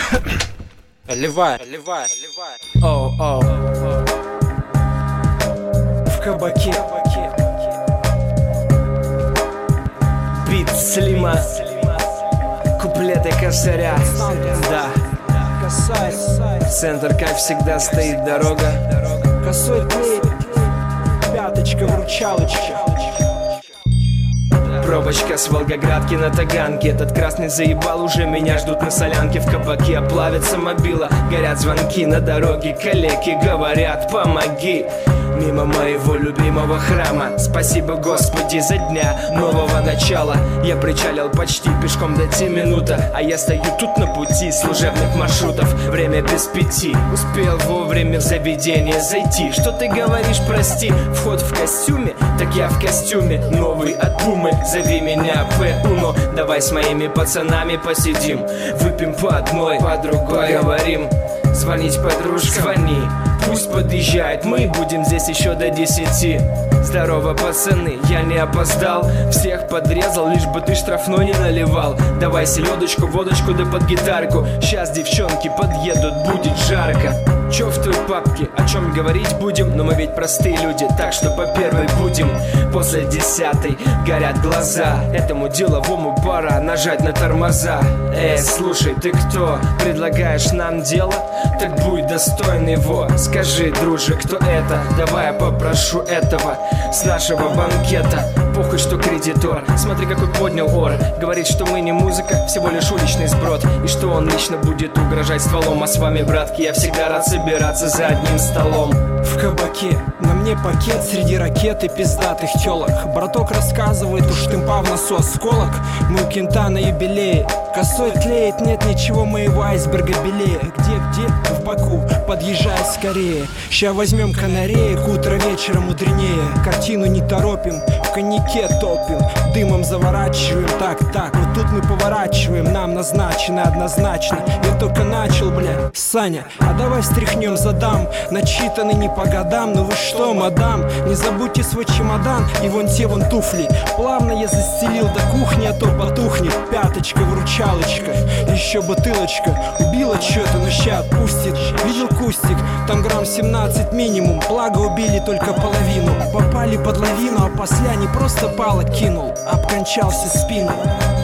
Ливай. Оу. В кабаке. Бит Слима. Куплеты косаря. Да. Центр, как всегда, стоит дорога. Косой клей, пяточка, вручалочка. Пробочка с Волгоградки на Таганке. Этот красный заебал, уже меня ждут на солянке. В кабаке плавится мобила, горят звонки на дороге. Коллеги говорят: помоги. Мимо моего любимого храма. Спасибо, Господи, за дня нового начала. Я причалил почти пешком до 10 минут, а я стою тут на пути служебных маршрутов. Время без 5. Успел вовремя в заведение зайти. Что ты говоришь, прости? Вход в костюме? Так я в костюме. Новый от Пумы. Зови меня П-Уно. Давай с моими пацанами посидим. Выпьем по одной, по другой говорим. Звонить подружка, звони. Пусть подъезжает, мы будем здесь еще до 10. Здорово, пацаны, я не опоздал. Всех подрезал, лишь бы ты штрафной не наливал. Давай селедочку, водочку да под гитарку. Сейчас девчонки подъедут, будет жарко. Чё в той папке, о чем говорить будем? Но мы ведь простые люди, так что по первой будем. После 10 горят глаза. Этому деловому пора нажать на тормоза. Слушай, ты кто? Предлагаешь нам дело? Так будь достоин его. Скажи, друже, кто это? Давай я попрошу этого с нашего банкета. Похуй, что кредитор. Смотри, какой поднял ор. Говорит, что мы не музыка, всего лишь уличный сброд. И что он лично будет угрожать стволом. А с вами, братки, я всегда рад собираться за одним столом. В кабаке, на мне пакет среди ракет и пиздатых тёлок. Браток рассказывает, уж тымпа в носу осколок. Мы у кента на юбилее. Косой клеит, нет ничего моего айсберга белее. Где? В Баку, подъезжай скорее. Ща возьмем канареек, утро вечера мудренее. Картину не торопим, в коньяке топим. Дымом заворачиваем, так, вот тут мы поворачиваем. Нам назначено однозначно. Я только начал, бля, Саня, а давай стряхнем задам. Начитаны не по годам, ну вы что, мадам? Не забудьте свой чемодан и вон те вон туфли. Плавно я застелил до кухни, а то потухнет. Пяточка, вручалочка, еще бутылочка. Убила что-то, но ща отпустит. Видел кустик, там грамм 17 минимум. Благо убили только половину. Попали под лавину, а после не просто палок кинул, обкончался спину.